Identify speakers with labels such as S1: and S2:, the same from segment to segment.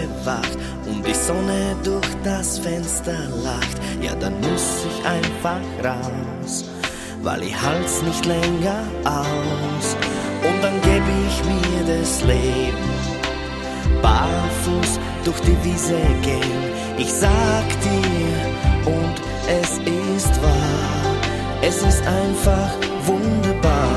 S1: bewacht und die Sonne durch das Fenster lacht, ja dann muss ich einfach raus, weil ich halt's nicht länger aus. Und dann geb ich mir das Leben, barfuß durch die Wiese gehen. Ich sag dir, und es ist wahr, es ist einfach wunderbar.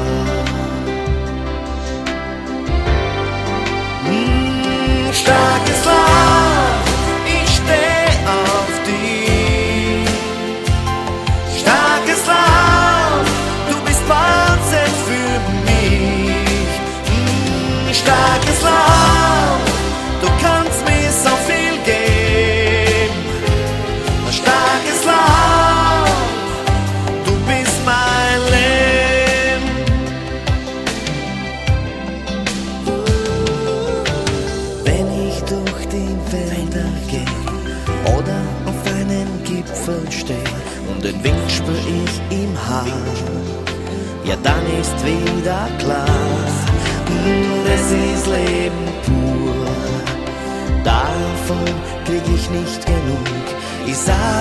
S1: Starkes Land, ich steh auf dich. Starkes Land, du bist Wahnsinn für mich. Starkes Land, du kannst mir so viel geben. Starkes Land, du bist mein Leben. Wenn ich durch die Wälder gehe oder auf einen Gipfel stehe und den Wind spür ich im Haar, ja dann ist wieder klar, es ist Leben pur. Davon krieg ich nicht genug. Ich sag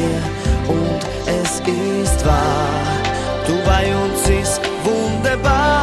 S1: dir, und es ist wahr, du bei uns ist wunderbar.